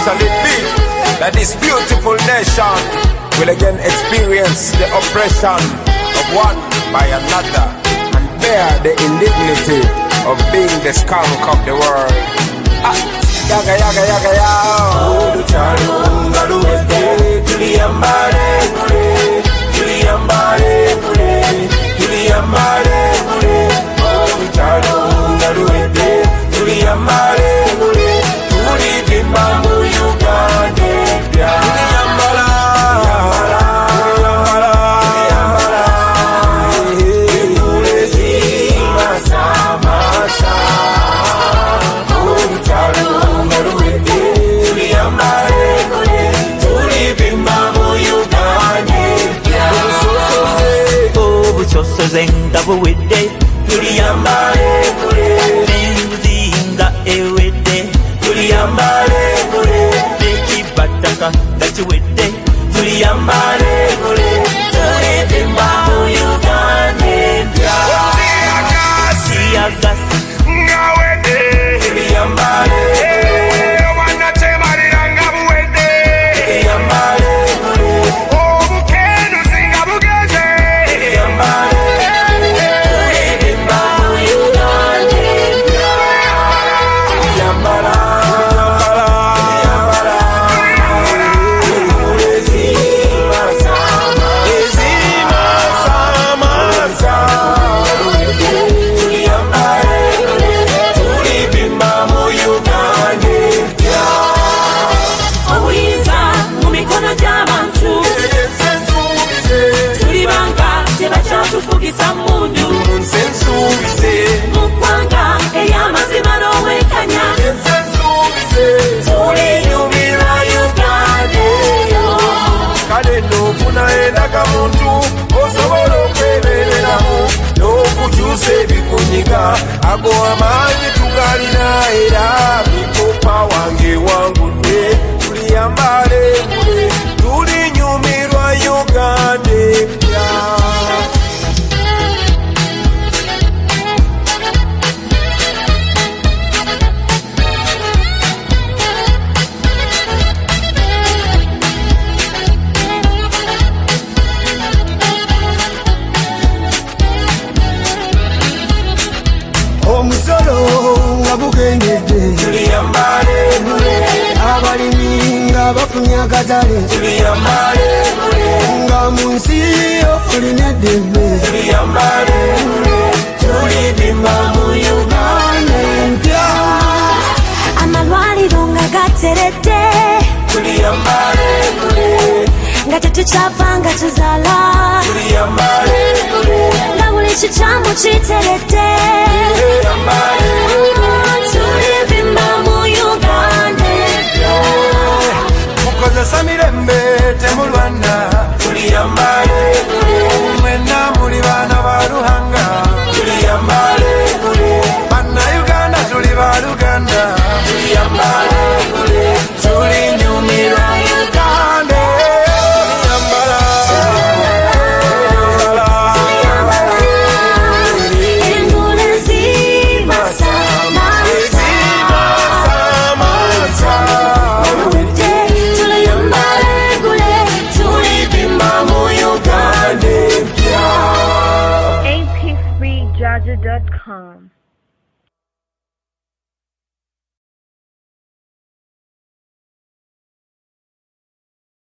shall it be that this beautiful nation will again experience the oppression of one by another and bear the indignity of being the skunk of the world. Yaga yaga yaga yaga. Chalo ngaluwete tuliyambale kule, tuliyambale kule, tuliyambale kule. Chalo ngaluwete tuliyambale kule, tulibimba mu Uganda. Tuliyambala, tuliyambala, kule zima sama sama. Zenga buwede tuliyambale kule nenzinga ewede tuliyambale kule nekibataka gachiwede tuliyambale kule tulibimba mu Uganda siyagasi ngawede tuliyambale wanatemaliranga buwede tuliyambale kule obukenu zinga bugeze tuliyambale ago amanyi tugalina era mikopa wange wangudde tuliyambale kule tulinyumirwa Uganda empya. Omusolo nga bugendedde tuliyambale kule, abalimi nga bafunye akatale tuliyambale kule, nga mu nsi olina eddembe tuliyambale kule, tulibimba mu Uganda empya. Amalwaliro nga gateredde tuliyambale kule, nga tetukyavanga tuzaala tuliyambale kule, nga buli kikyamu kiteredde tulibimba mu Uganda mukozesa mirembe temulwana tuliyambale kule, mwenna muli baana ba Luhanga tuliyambale kule, Bannayuganda tuli ba Luganda tuliyambale kule, tulinyumirwa Uganda. AP3Jaja.com